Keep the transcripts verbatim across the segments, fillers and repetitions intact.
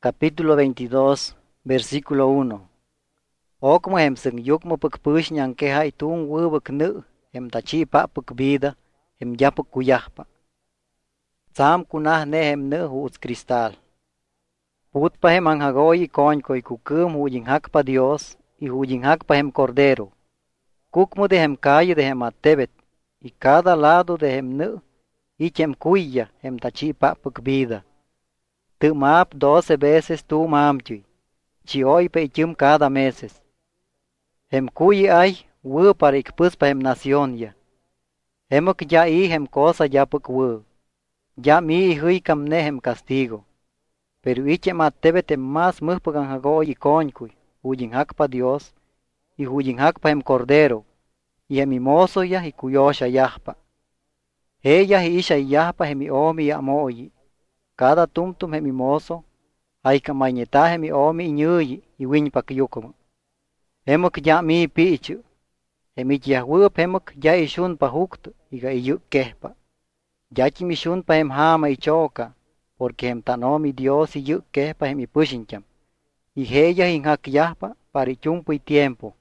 Capítulo veintidós, versículo uno. Okmo hem sing yukmo puk push nyang ke hai tung wubak nu, hem tachi pa puk vida, hem yapuk kuyahpa. Tsam kunah ne hem nu huuts cristal. Put pa hem ang hagoy konko y kukum huying hakpa Dios, y huying hakpa hem cordero. Kukmo de hem calle de hem atebet, y cada lado de hem nu, y hem kuya hem tachi pa puk vida. Tu map doce veces tu mamchui, chi hoy pe chum cada meses. Hem kuyi ay, wu para ikpus pa hem nación ya. Hemok ya i hem cosa ya puk wu. Ya mi hui kam ne hem castigo. Pero ichem atebet hem mas muhpagan hago y konkuy, huyin hakpa Dios, y huyin hakpa hem cordero, y hem imoso ya y kuyosha yahpa. Ella y isha yahpa hem omi ya moyi. Cada tumtum hem imoso, ay kamañeta hem omi iñuyi y winpak yukum. Hemok ya mi pichu, hemik ya wup hemok ya ishun pa hukt iga iyuk kehpa. Ya chimishun pa hem hama y choka, porque hem tanomi Dios iyuk kehpa hem ipushincham. Y heya hinhak yahpa para chumpo y tiempo.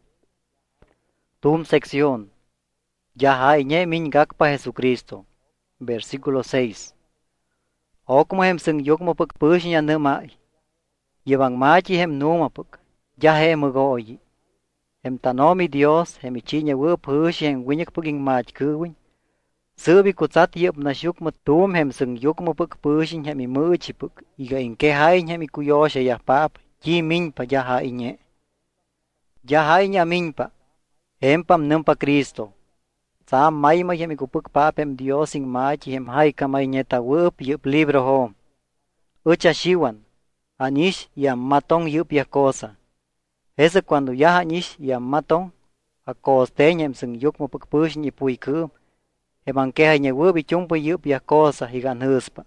Tum sección. Ya hay nye mingak pa Jesucristo. Versículo seis. Okmo hem sing yukmo puk pushin ya numai. Yevang machi hem numapuk, ya hem goyi. Hem tanomi Dios, hem ichinya wup hushi hem winyak puging mach kuwin. Subi kutsat yep na shukmo tum hem sing yukmo puk pushin hem imuchi puk, iga inke hain hem ikuyosha ya pap, ji minpa ya hainye. Ya hainya minpa, hem pam numpa Cristo. Sam maima hem ikupuk pap hem Dios ing machi hem hai kamay nyeta wup yup libro hom. Ucha shiwan, anish ya matong yup ya cosa. Ese cuando ya anish ya matong, a costeña em sing yuk mo pukpush ni puikum, em ankeha nye wubi chumpo yup ya cosa higan huspa.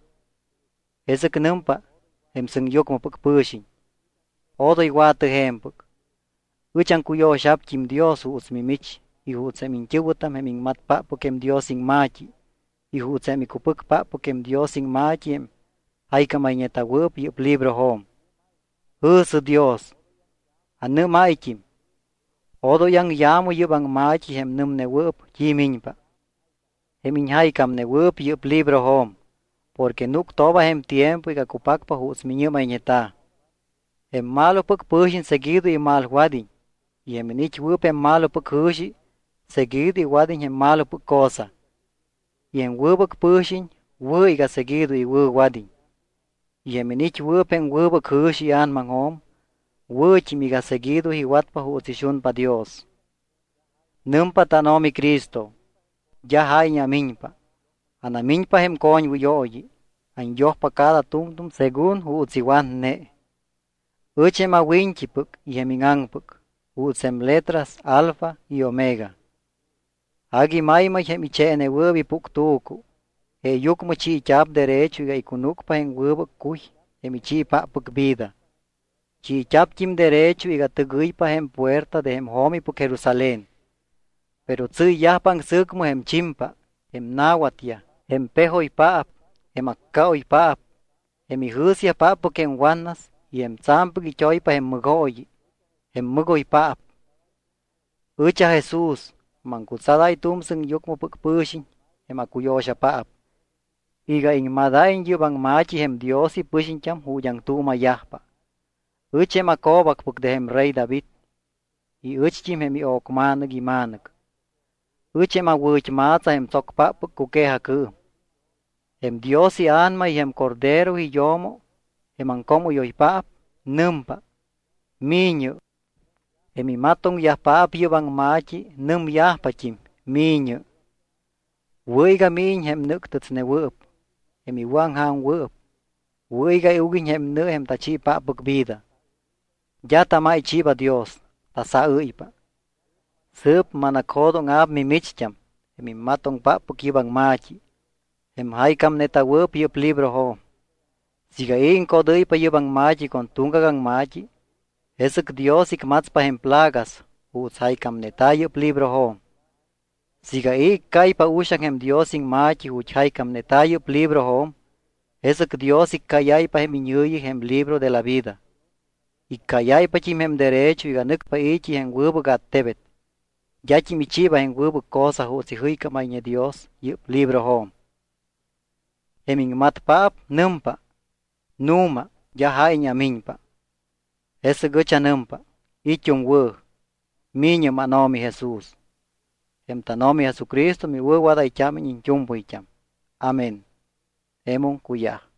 Ese knumpa, em sing yuk mo pukpushin. Odo iguate hempuk. Uchan kuyo shap kim Dios uts mimich, y uts em inchubutam em ing matpa pukem Dios ing machi, y uts em ikupuk pa pukem Dios ing machi em, hay kamañeta wup yup libro hom. Usu Dios. Anu maikim. Odo yang yamu yubang machi hem num ne wup jiminpa. Hem inhay kam ne wup yup libro hom. Porque nuk toba hem tiempo y kakupakpa huts minyuma inyeta. Hem malo puk pushin seguido y mal wadin. Y hem nich wup hem malo puk hushi seguido y wadin hem malo puk cosa. Y hem wubak pushin wu iga seguido y wu wadin. Y hem nich wup hem wubak hushi an mang hom. Wuchi miga seguido y watpa hutsishun pa Dios. Numpa tanomi Cristo. Ya hainya minpa. Ana minpa hem koñ wuyoyi. An yohpa cada tumtum según hutsiwan ne. Uche ma winchipuk y hemingangpuk. Utsem letras alfa y omega. Agi maima hem ichene wubi puk tuku. E yukmo chi chap derecho y ikunukpa hem wubak kuy. Hem ichi pa puk vida. Chi chapkim derecho y gatuguypa hem puerta de hem homi puk Jerusalén. Pero tsu yahpang sukmo hem chimpa, hem nawatia, hem pejo y paap, hem akkao y paap, hem ihusia paap puk hem wanas, y hem tsampuk y choypa hem mugoyi, hem mugo y paap. Ucha Jesús, mangkutsaday tumsung yukmo puk pushin, hem akuyosha paap. Iga ing madain yubang machi hem Dios y pushin cham huyang tuma yahpa. Uche makobak puk de hem rey David. Y uchchim hem i okmanag imanag. Uche ma wuch matza hem sokpa puk kukeha ku. Hem Dios y anma y hem cordero y yomo. Hem ankomo yoypaap, numpa. Miño. Hem imatong yahpaap yubang machi, num yahpachim, miño. Wuiga miñ hem nuktuts ne wup. Hem iwang hang wup. Wuiga iugin hem nu hem tachi pa puk vida. Ya tamay chiba Dios, tasa uipa. Sup manakodong ab mi michcham, hem matong pa pukibang machi. Hem haikam neta wup yup libro ho. Siga in kodoy pa yubang machi kon tungagang machi. Esuk Dios ik matspa hem plagas, uts haikam neta yup libro ho. Siga ik kay pa usyang hem Dios ing machi uch haikam neta yup libro ho. Esek Dios ikayaypa hem iñuyi hem libro de la vida. Ikayaypa chim hem derecho y ganukpa ichi hem wubuk attebet. Yachim ichiba hem wubuk cosa jutsi huika mañe Dios yup libro hom. Hem ingmat paap numpa. Numa ya haiña miñpa. Esek ucha numpa. Ichung wu. Miño manomi Jesús. Hem tanomi Jesucristo mi wu wada icham in chumpu icham. Amen. Emun kuyah.